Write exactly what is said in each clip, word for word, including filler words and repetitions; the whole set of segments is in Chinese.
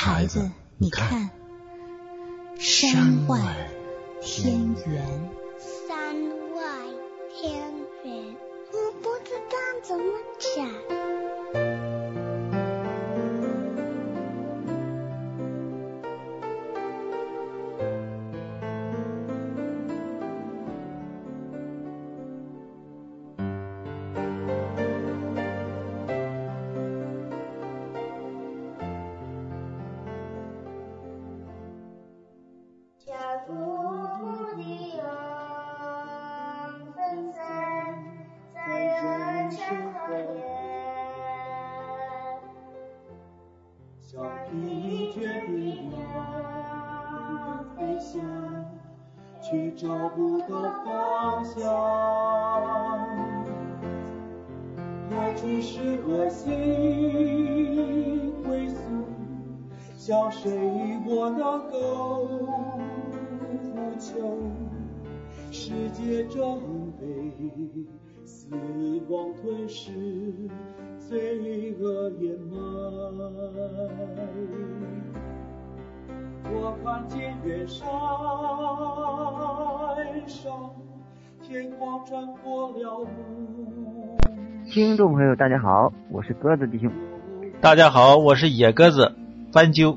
孩子，你看，山外天圆。 山外天圆，我不知道怎么讲。 却找不到方向，要去是何心归宿，向谁我能够呼求？世界正被死亡吞噬，罪恶掩埋。我看见远山上，天光穿过了雾。 听众朋友大家好，我是鸽子弟兄。 大家好，我是野鸽子斑鸠。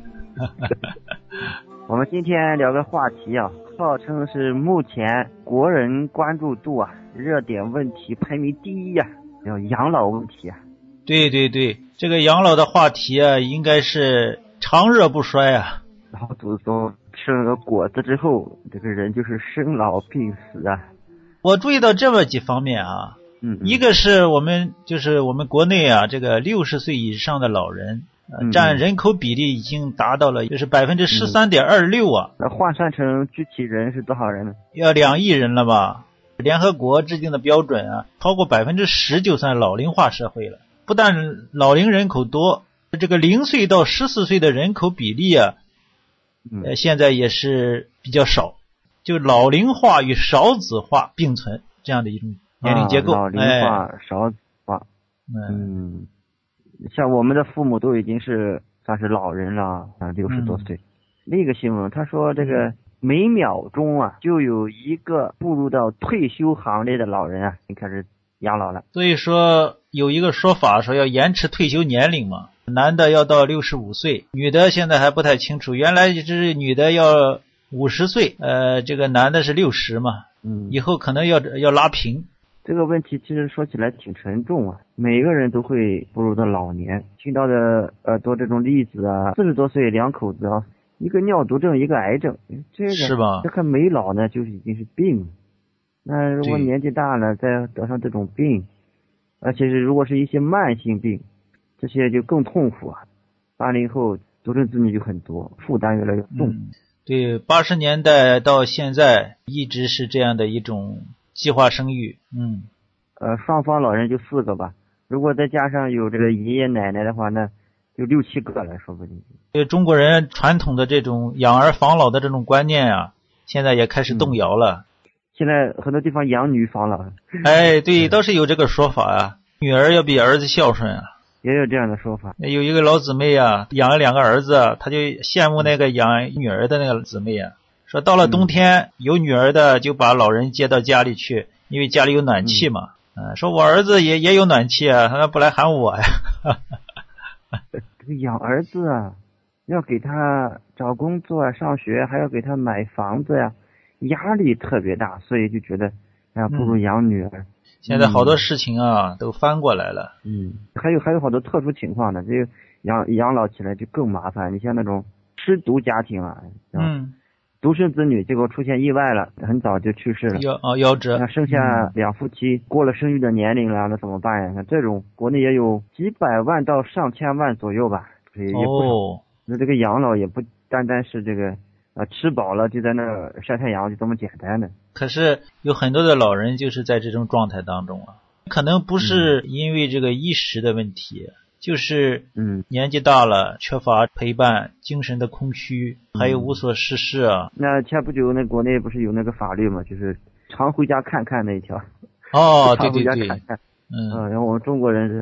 我们今天聊个话题啊，号称是目前国人关注度啊热点问题排名第一啊，叫养老问题啊。 对对对，这个养老的话题啊，应该是长热不衰啊。 老祖宗吃了个果子之后，这个人就是生老病死啊。 我注意到这么几方面啊， 嗯, 嗯， 一个是我们就是我们国内啊，这个六十岁以上的老人，呃、占人口比例已经达到了就是百分之十三点二六啊。 那换算成具体人是多少人呢？ 要两亿人了吧？联合国制定的标准啊，超过百分之十就算老龄化社会了。不但老龄人口多，这个零岁到十四岁的人口比例啊。呃，现在也是比较少，就老龄化与少子化并存这样的一种年龄结构。 啊、老龄化、哎、少子化，嗯，像我们的父母都已经是算是老人了，啊，六十多岁。嗯、另一个新闻他说，这个每秒钟啊就有一个步入到退休行列的老人啊，开始养老了。 所以说有一个说法说要延迟退休年龄嘛。男的要到六十五岁，女的现在还不太清楚，原来就是女的要五十岁，呃，这个男的是六十嘛， 嗯， 以后可能要要拉平。 这个问题其实说起来挺沉重啊，每个人都会步入到老年，听到的呃多这种例子啊，四十多岁两口子啊，一个尿毒症，一个癌症，这个是吧？ 这还没老呢，就是已经是病了。那如果年纪大了再得上这种病，而且是如果是一些慢性病。这些就更痛苦啊！八零后独生子女就很多，负担越来越重。 嗯、对，八十年代到现在一直是这样的一种计划生育。嗯， 呃，双方老人就四个吧，如果再加上有这个爷爷奶奶的话，那就六七个了，说不定。 对中国人传统的这种养儿防老的这种观念啊，现在也开始动摇了。 嗯、现在很多地方养女防老。 哎，对，倒是有这个说法啊，女儿要比儿子孝顺啊。 也有这样的说法。 有一个老姊妹啊，养了两个儿子，他就羡慕那个养女儿的那个姊妹啊，说到了冬天、嗯、有女儿的就把老人接到家里去，因为家里有暖气嘛。嗯，说我儿子也也有暖气啊，他不来喊我呀。 这个养儿子啊，要给他找工作啊，上学，还要给他买房子呀、啊，压力特别大，所以就觉得哎呀，不如养女儿。嗯现在好多事情啊、嗯、都翻过来了。 嗯，还有还有好多特殊情况呢，这个养养老起来就更麻烦。你像那种失独家庭啊， 嗯， 独生子女结果出现意外了，很早就去世了， 夭哦夭折， 那剩下两夫妻过了生育的年龄了，那怎么办呀？那这种国内也有几百万到上千万左右吧，也不少。 哦， 那这个养老也不单单是这个。啊，吃饱了就在那儿晒太阳，就这么简单的。 可是有很多的老人就是在这种状态当中啊，可能不是因为这个衣食的问题，嗯、就是嗯年纪大了，缺乏陪伴，精神的空虚，嗯、还有无所事事啊。 那前不久那国内不是有那个法律嘛，就是常回家看看那一条。 哦，对对对， 常回家看看。嗯，然后我们中国人是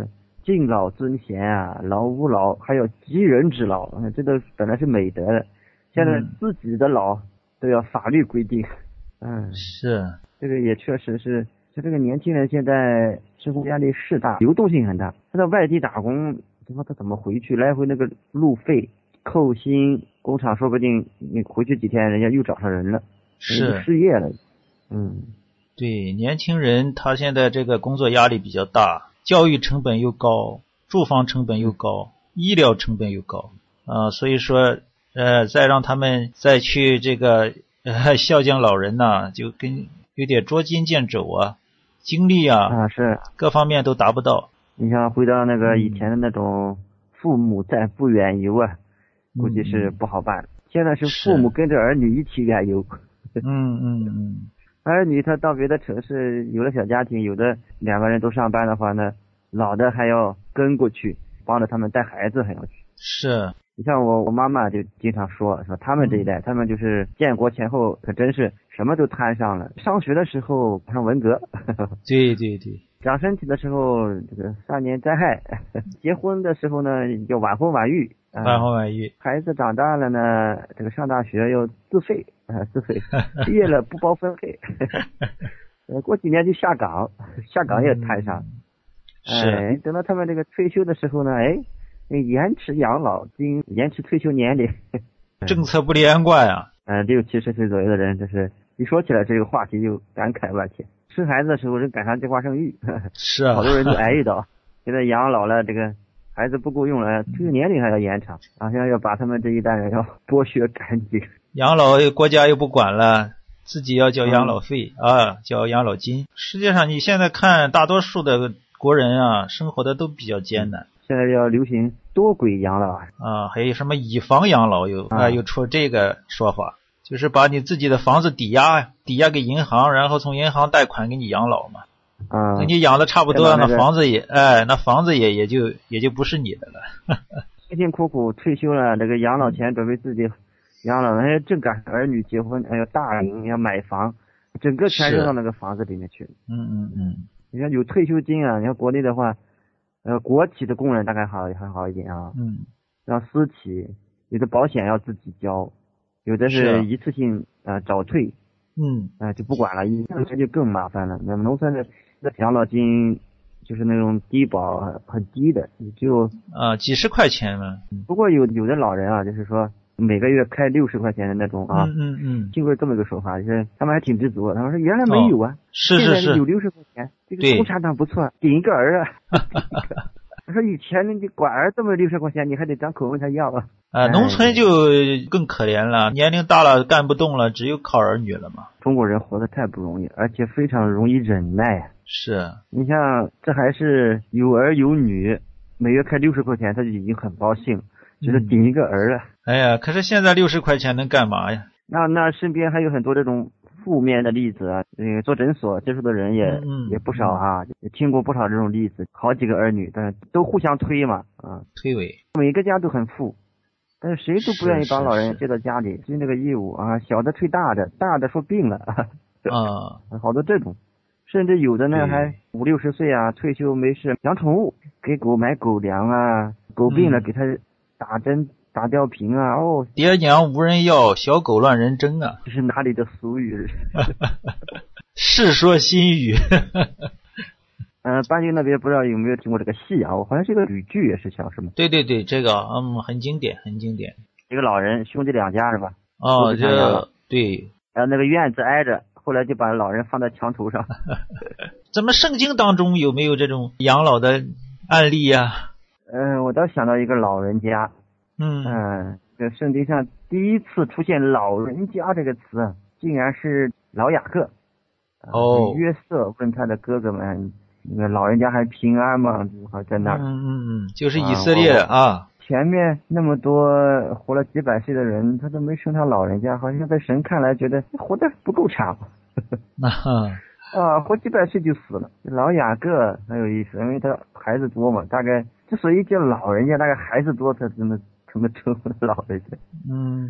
敬老尊贤啊，老吾老，还有及人之老，这都本来是美德的，现在自己的老都要法律规定。嗯， 是， 这个也确实是，就这个年轻人现在生活压力是大，流动性很大。他在外地打工，他他怎么回去？来回那个路费扣薪，工厂说不定你回去几天，人家又找上人了， 是失业了。嗯， 对，年轻人他现在这个工作压力比较大，教育成本又高，住房成本又高，医疗成本又高啊、呃，所以说呃，再让他们再去这个呃孝敬老人呢，就跟有点捉襟见肘啊，精力啊啊是各方面都达不到。 你像回到那个以前的那种父母在不远游啊，嗯、估计是不好办。现在是父母跟着儿女一起远游。 嗯嗯嗯。 儿女他到别的城市有了小家庭，有的两个人都上班的话呢，老的还要跟过去帮着他们带孩子还要去。 是， 你像我我妈妈就经常说说他们这一代、嗯、他们就是建国前后可真是什么都摊上了，上学的时候上文革， 对对对， 长身体的时候这个三年灾害，结婚的时候呢要晚婚晚育， 晚婚晚育， 孩子长大了呢这个上大学要自费啊、呃、自费，毕业了不包分配，呃过几年就下岗，下岗也摊上， 是、 哎，等到他们这个退休的时候呢，哎，延迟养老金，延迟退休年龄， 政策不连贯啊。 嗯、呃，六七十岁左右的人，就是一说起来这个话题就感慨万千。生孩子的时候人赶上计划生育， 是啊， 好多人都挨一刀。现在养老了，这个孩子不够用了，退休年龄还要延长，好像要把他们这一代人要剥削干净。 养老国家又不管了，自己要交养老费、嗯、啊，交养老金。实际上你现在看大多数的国人啊，生活的都比较艰难。 现在要流行多轨养老啊，还有什么以房养老有啊，又出这个说法，就是把你自己的房子抵押，抵押给银行，然后从银行贷款给你养老嘛。 啊， 你养的差不多，那房子也哎，那房子也也就也就不是你的了。 辛辛苦苦退休了，这个养老钱准备自己养老，哎，正赶上儿女结婚，还有大龄要买房，整个全扔到那个房子里面去了。 嗯嗯嗯， 你看有退休金啊，你看国内的话。呃，国企的工人大概好还好一点啊， 嗯， 像私企有的保险要自己交，有的是一次性呃早退， 嗯， 啊、呃、就不管了，农村就更麻烦了。那么农村的养老金就是那种低保很低的，就啊几十块钱了。 不过有有的老人啊，就是说每个月开六十块钱的那种啊， 嗯嗯嗯， 听过这么一个说法，就是他们还挺知足，他们说原来没有啊， 哦、是是是， 现在有六十块钱，这个共产党不错，顶一个儿啊。他说以前你管儿这么六十块钱，你还得张口问他要啊。 啊，农村就更可怜了，年龄大了干不动了，只有靠儿女了嘛。 中国人活得太不容易，而且非常容易忍耐。 是， 你像这还是有儿有女，每月开六十块钱，他就已经很高兴，就是顶一个儿了。 哎呀，可是现在六十块钱能干嘛呀？ 那那身边还有很多这种负面的例子啊，呃，做诊所接触的人也、 嗯、 也不少啊，也听过不少这种例子，好几个儿女，但是都互相推嘛，啊， 推诿， 每个家都很富，但是谁都不愿意把老人接到家里尽这个义务啊，小的推大的，大的说病了啊， 好多这种，甚至有的呢还五六十岁啊，退休没事养宠物，给狗买狗粮啊，狗病了、嗯、给它打针。打吊瓶啊！哦， 爹娘无人要，小狗乱人争啊！ 这是哪里的俗语？ 世说新语。 嗯、呃，班级那边不知道有没有听过这个戏啊？我好像是个吕剧，也是叫什么？ 对对对，这个嗯很经典，很经典。 一个老人兄弟两家是吧？ 哦，这对。 然后那个院子挨着，后来就把老人放在墙头上。 咱们圣经当中有没有这种养老的案例呀、啊？ 嗯、呃，我倒想到一个老人家。 嗯嗯，这圣经上第一次出现老人家这个词啊，竟然是老雅各。 哦， 约瑟问他的哥哥们，那个老人家还平安吗？好在那儿。 嗯嗯嗯，就是以色列啊。啊前面那么多活了几百岁的人，他都没生他老人家，好像在神看来觉得活得不够长。啊，活几百岁就死了。老雅各很有意思，因为他孩子多嘛，大概之所以叫老人家，大概孩子多，他怎么怎么称呼老人家？ 嗯，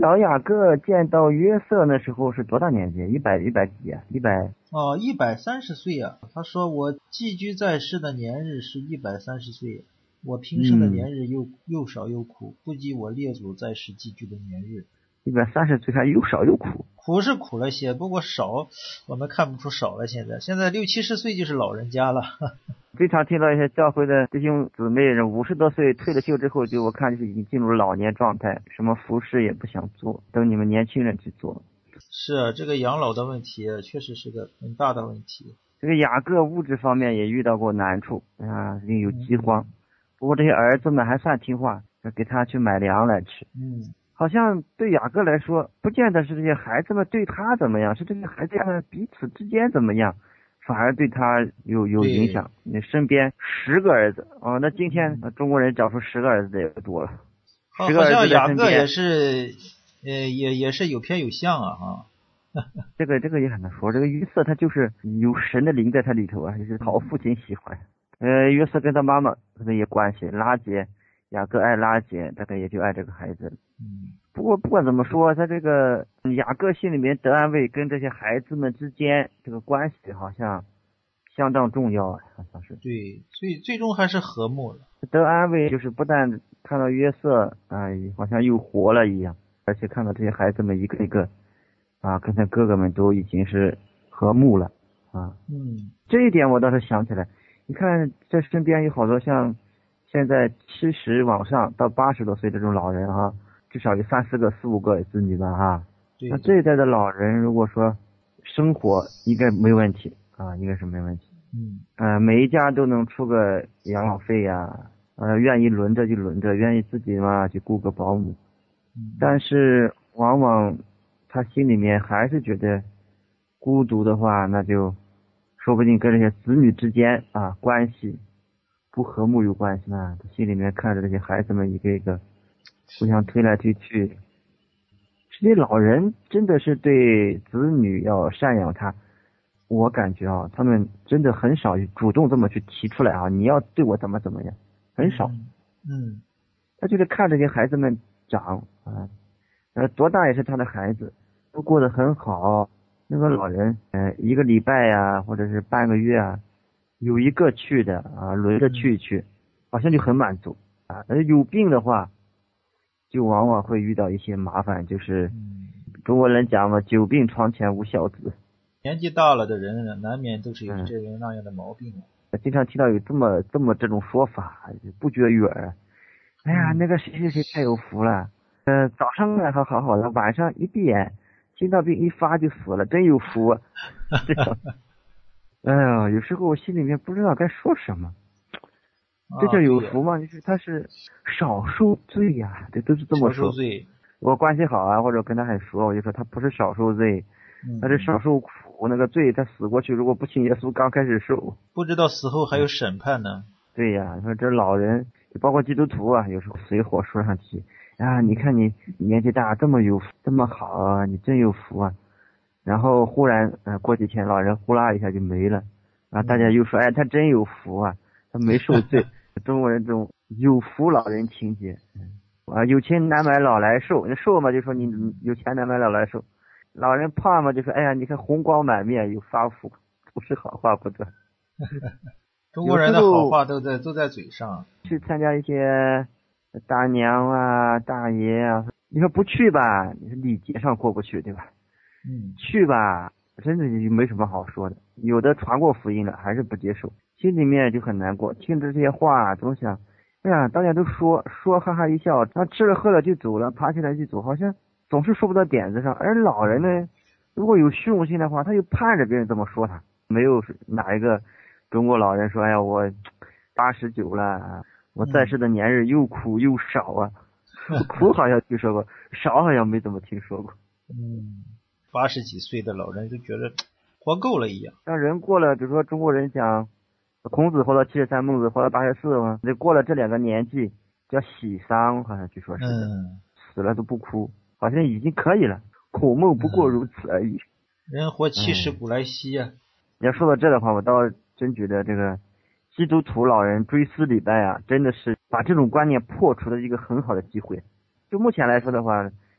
老雅各见到约瑟那时候是多大年纪？一百一百几啊？一百哦，一百三十岁啊！他说我寄居在世的年日是一百三十岁，我平生的年日又、嗯、又少又苦，不及我列祖在世寄居的年日。 一百三十岁还又少又苦， 苦是苦了些，不过少我们看不出少了。现在现在六七十岁就是老人家了。 经常听到一些教会的弟兄姊妹人五十多岁退了休之后，就我看就是已经进入老年状态，什么服侍也不想做，等你们年轻人去做。 是啊，这个养老的问题确实是个很大的问题。 这个雅各物质方面也遇到过难处啊，有饥荒、嗯、不过这些儿子们还算听话，给他去买粮来吃。 嗯， 好像对雅各来说不见得是这些孩子们对他怎么样，是这些孩子们彼此之间怎么样，反而对他有有影响。你身边十个儿子哦，那今天中国人找出十个儿子的也多了。 好像雅各也是呃也也是有偏有向啊哈。 这个这个也很难说，这个约瑟他就是有神的灵在他里头啊，就是讨父亲喜欢。呃，约瑟跟他妈妈可能也关系，拉结雅各爱拉结，大概也就爱这个孩子。 嗯， 不过不管怎么说，他这个雅各心里面得安慰，跟这些孩子们之间这个关系好像相当重要啊，好像是。 对，最最终还是和睦了。 得安慰就是不但看到约瑟啊、呃，好像又活了一样，而且看到这些孩子们一个一个啊，跟他哥哥们都已经是和睦了啊。 嗯， 这一点我倒是想起来，你看这身边有好多像现在七十往上到八十多岁的这种老人哈、啊，至少有三四个、四五个子女吧哈。 对。 那这一代的老人，如果说生活应该没问题啊，应该是没问题。 嗯。 呃，每一家都能出个养老费呀，呃，愿意轮着就轮着，愿意自己嘛就雇个保姆。 嗯。 但是往往他心里面还是觉得孤独的话，那就说不定跟这些子女之间啊关系不和睦有关系呢。他心里面看着这些孩子们一个一个互相推来推去，这些老人真的是对子女要赡养他，我感觉啊，他们真的很少主动这么去提出来啊，你要对我怎么怎么样，很少。 嗯， 他就是看这些孩子们长啊，呃，多大也是他的孩子，都过得很好。那个老人，呃，一个礼拜呀、啊，或者是半个月啊，有一个去的啊，轮着去一去，好像就很满足啊。而有病的话，就往往会遇到一些麻烦，就是中国人讲嘛，久病床前无孝子。 年纪大了的人，难免都是有这样那样的毛病。 嗯、经常听到有这么这么这种说法，不绝于耳。哎呀，那个谁谁谁太有福了，呃，早上还好好好的，晚上一闭眼，心脏病一发就死了，真有福、啊。这种，哎呀，有时候我心里面不知道该说什么。这叫有福吗？就是他是少受罪呀、啊，这都是这么说。 少受罪。 我关系好啊，或者跟他还说，我就说他不是少受罪，他是少受苦。那个罪他死过去，如果不信耶稣，刚开始受， 不知道死后还有审判呢。 对呀、啊，你说这老人，包括基督徒啊，有时候随火说上去啊，你看你年纪大这么有这么好啊，你真有福啊。然后忽然呃过几天老人呼啦一下就没了，然后大家又说、嗯、哎他真有福啊，他没受罪。中国人这种有福老人情节啊，有钱难买老来瘦，那瘦嘛就说你有钱难买老来瘦，老人胖嘛就说哎呀你看红光满面有发福，不是好话不断。 中国人的好话都在都在嘴上。 去参加一些大娘啊大爷啊，你说不去吧，你是礼节上过不去，对吧？ 嗯。 去吧，真的就没什么好说的。有的传过福音了，还是不接受，心里面就很难过。听着这些话，总想，哎呀，大家都说说哈哈一笑，他吃了喝了就走了，爬起来就走，好像总是说不到点子上。而老人呢，如果有虚荣心的话，他又盼着别人这么说他。没有哪一个中国老人说，哎呀，我八十九了，我在世的年日又苦又少啊。嗯、苦好像听说过，少好像没怎么听说过。 嗯，八十几岁的老人就觉得活够了一样。 像人过了，比如说中国人讲，孔子活到七十三，孟子活到八十四嘛，这过了这两个年纪叫喜丧，好像据说是的、 嗯、 死了都不哭，好像已经可以了，孔孟不过如此而已。 嗯、人活七十古来稀啊。 要说到这的话，我倒真觉得这个基督徒老人追思礼拜啊，真的是把这种观念破除的一个很好的机会。就目前来说的话，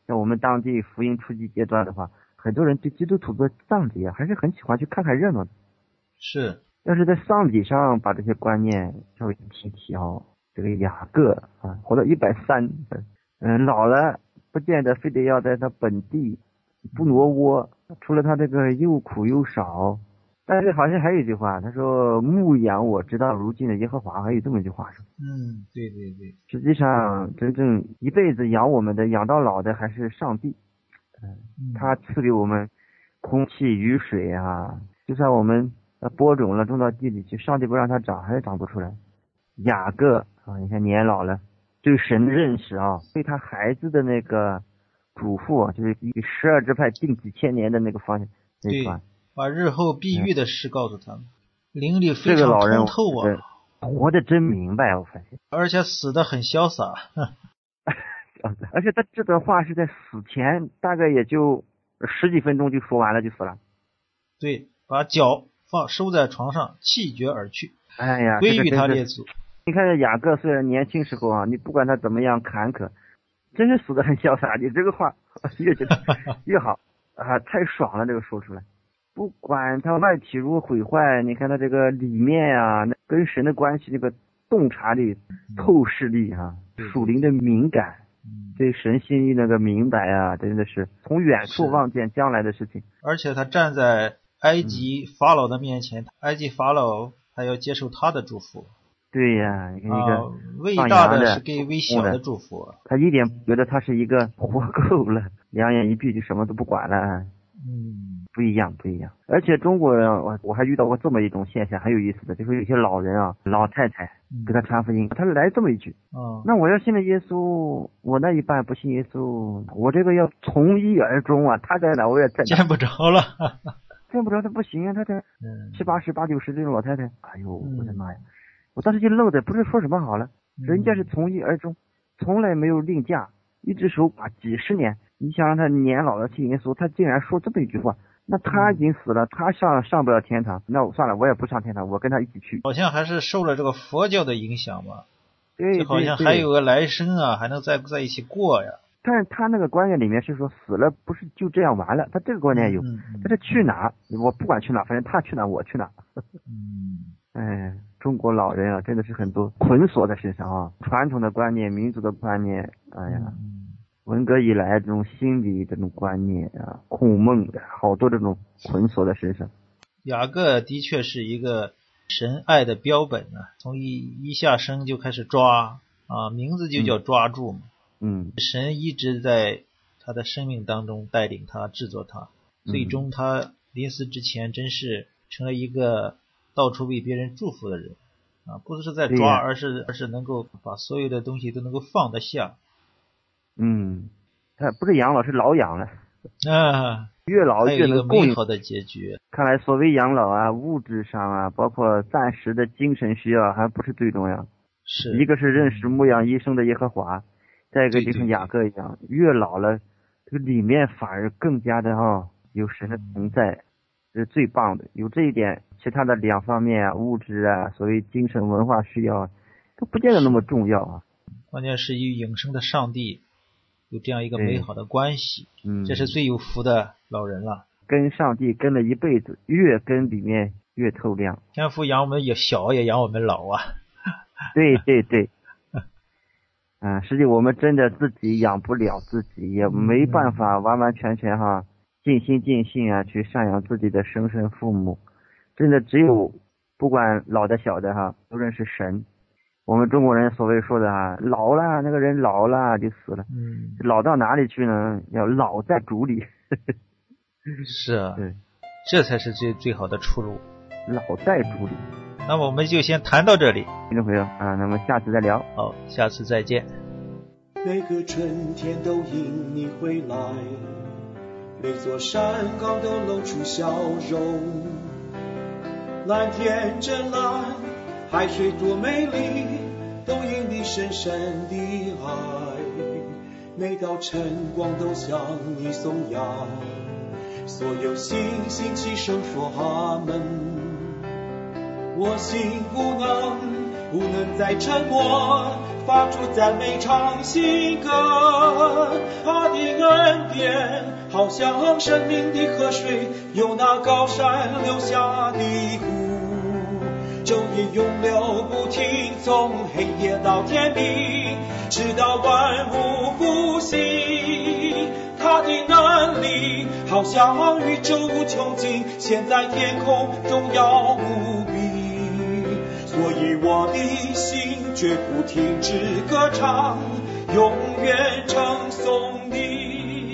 像我们当地福音初级阶段的话，很多人对基督徒的葬礼啊还是很喜欢去看看热闹的。 是， 要是在丧礼上把这些观念稍微提提哦，这个雅各啊，活到一百三，嗯，老了不见得非得要在他本地不挪窝，除了他这个又苦又少。但是好像还有一句话，他说牧养我直到如今的耶和华，还有这么一句话说。 嗯，对对对。 实际上真正一辈子养我们的养到老的还是上帝。嗯，他赐给我们空气雨水啊，就算我们播种了种到地里去，上帝不让它长还是长不出来。雅各啊，你看年老了对神的认识啊，对他孩子的那个嘱咐，就是以十二支派定几千年的那个方向那一段， 把日后必遇的事告诉他们，灵力非常通透啊， 活得真明白，我发现， 而且死得很潇洒。 而且他这段话是在死前大概也就十几分钟就说完了就死了。 对，把脚放收在床上，气绝而去。 哎呀， 归于他列祖。 你看雅各虽然年轻时候啊，你不管他怎么样坎坷，真是死得很潇洒。你这个话越觉得越好啊，太爽了，这个说出来。不管他外体如何毁坏，你看他这个里面啊，那跟神的关系，这个洞察力、透视力啊，属灵的敏感，对神心意那个明白啊，真的是从远处望见将来的事情。 而且他站在埃及法老的面前，嗯、埃及法老还要接受他的祝福。 对呀，你看一个伟大的是给微小的祝福。 他一点觉得他是一个活够了，两眼一闭就什么都不管了。 嗯， 不一样，不一样。而且中国人，我我还遇到过这么一种现象，很有意思的，就是有些老人啊，老太太给他传福音，他来这么一句： 嗯， 那我要信了耶稣，我那一半不信耶稣，我这个要从一而终啊！他在哪，我也在哪。 见不着了， 见不着他不行啊！他这七八十、八九十这种老太太，哎呦，我的妈呀！我当时就愣着，不是说什么好了，人家是从一而终，从来没有另嫁，一只手把几十年。你想让他年老了信耶稣，他竟然说这么一句话，那他已经死了，他上上不了天堂，那我算了，我也不上天堂，我跟他一起去。 好像还是受了这个佛教的影响吧， 对， 就好像还有个来生啊，还能再在一起过呀。 但是他那个观念里面是说死了不是就这样完了，他这个观念有， 嗯嗯、 他是去哪我不管去哪，反正他去哪我去哪。 嗯， 哎，中国老人啊，真的是很多捆锁在身上啊，传统的观念、民族的观念，哎呀。 嗯文革以来，这种心理这种观念啊，孔孟的好多这种捆锁在身上。 雅各的确是一个神爱的标本啊，从一一下生就开始抓啊，名字就叫抓住嘛。 嗯， 神一直在他的生命当中带领他、制作他，最终他临死之前真是成了一个到处为别人祝福的人啊，不是在抓，而是而是能够把所有的东西都能够放得下。 嗯，他不是养老，是老养了啊， 越老越能供应。美好的结局。 看来所谓养老啊，物质上啊，包括暂时的精神需要，还不是最重要。 是， 一个是认识牧养一生的耶和华，再一个就像雅各一样，对对对，越老了，这个里面反而更加的哈、哦、有神的同在，这是最棒的。有这一点，其他的两方面啊，物质啊，所谓精神文化需要，都不见得那么重要啊。 关键是与永生的上帝有这样一个美好的关系，嗯，这是最有福的老人了。 跟上帝跟了一辈子，越跟里面越透亮。 天父养我们也小，也养我们老啊。 对对对。嗯，实际我们真的自己养不了自己，也没办法完完全全哈尽心尽性啊去赡养自己的生身父母。真的只有不管老的小的哈，都认识神。我们中国人所谓说的啊，老了那个人老了就死了， 嗯， 老到哪里去呢？要老在主里。 是啊， 对， 这才是最最好的出路。 老在主里。 那么我们就先谈到这里， 听众朋友啊，那么下次再聊。 好，下次再见。 每个春天都因你回来，每座山岗都露出笑容，蓝天真蓝，海水多美丽，都因你深深的爱。每道晨光都向你颂扬，所有星星齐声说阿门。我心不能不能再沉默，发出赞美唱新歌。他的恩好像生命的河水，由那高山流下的湖，昼夜永流不停，从黑夜到天明，直到万物复兴。他的能力好像宇宙无穷尽，现在天空荣耀无比，所以我的心绝不停止歌唱，永远称颂你。